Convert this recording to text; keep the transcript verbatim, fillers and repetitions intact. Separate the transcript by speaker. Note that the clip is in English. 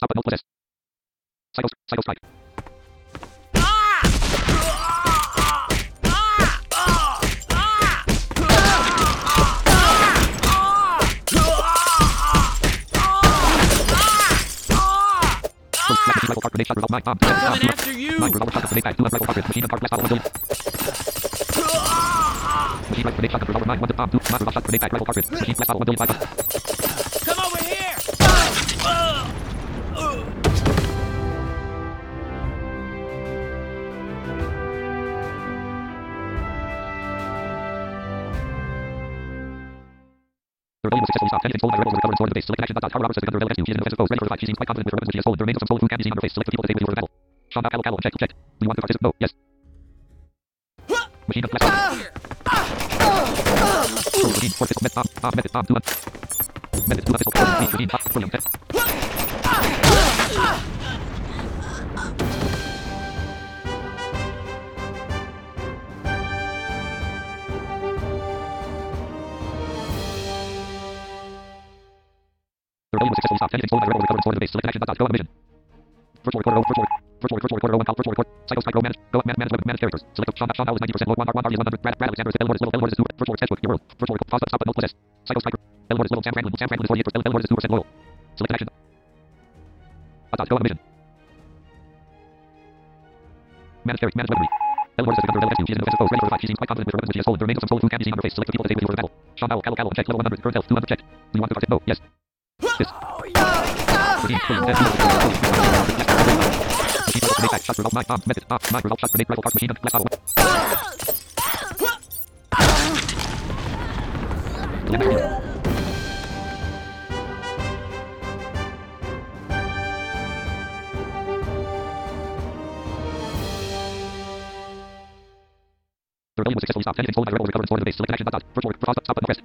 Speaker 1: Stop but no plus S. Psycho, Psycho Strike. Rifle card grenade shot revolve nine bomb.
Speaker 2: I'm coming after you!
Speaker 1: Nine revolver shot grenade bag. Two rifle card grenade. Machine gun card blast bottle one billion. Machine rifle grenade shot revolver nine one bomb. Two nine revolver shot grenade bag. Rifle card grenade. Machine blast bottle one billion five.
Speaker 2: Come over here!
Speaker 1: The rebellion was successfully stopped. Anything stolen by the rebels was recovered and stored in the base. Select action. Tower Roberts says the rebel left. She is in the defensive pose. Ready for the fight. She seems quite confident with her weapons when she has stolen. The remains of some stolen food can be seen on her face. Select the people to stay with you for the battle. Sean Callo Callo. Check. Check. Do you want to participate? No. Yes. Machine gun blast. Machine four pistol. Med bomb. Bomb. Method bomb. Two one. Method two one pistol. Machine pop. Brilliant. The rebellion was successfully stopped. Anything stolen by the rebels was recovered and stored in the base. Select action. Go on a mission. Virtual recorder. Virtual virtual virtual recorder. One virtual record. Psycho Spike. Go manage. Go manage manage weapon. Manage characters. Select Sean. Sean Howell is ninety percent. One R one R is one hundred. Brad Brad Alexander is L Lord is little. L Lord is two. Virtual sketchbook. Your world. Virtual record. Fast stop but no plus S. Psycho Spike. L Lord is little. Sam Franklin. Sam Franklin is forty-eight percent. L Lord is two percent loyal. Select action. Dot. Go on a mission. Manage character. Manage weaponry. L Lord is under L X two. She is in the defensive pose. Ready for the fight. She seems quite confident with her weapons when she has stolen. The remains of some stolen food can be seen on her face. Select the people to stay with you for the battle. Sean Howell. Callo Callo. Check. Level one hundred. Current health. two hundred. Check. Do you want to participate? No. Yes. This. Machine shot revolve nine bomb. Method bomb. Nine revolve shot grenade. Rifle card. Machine gun blast bottle. The rebellion was successfully stopped. Anything stolen by the rebels was recovered and stored in the base. Select action. Dot dot. Virtual. Frost. Stop button. Press.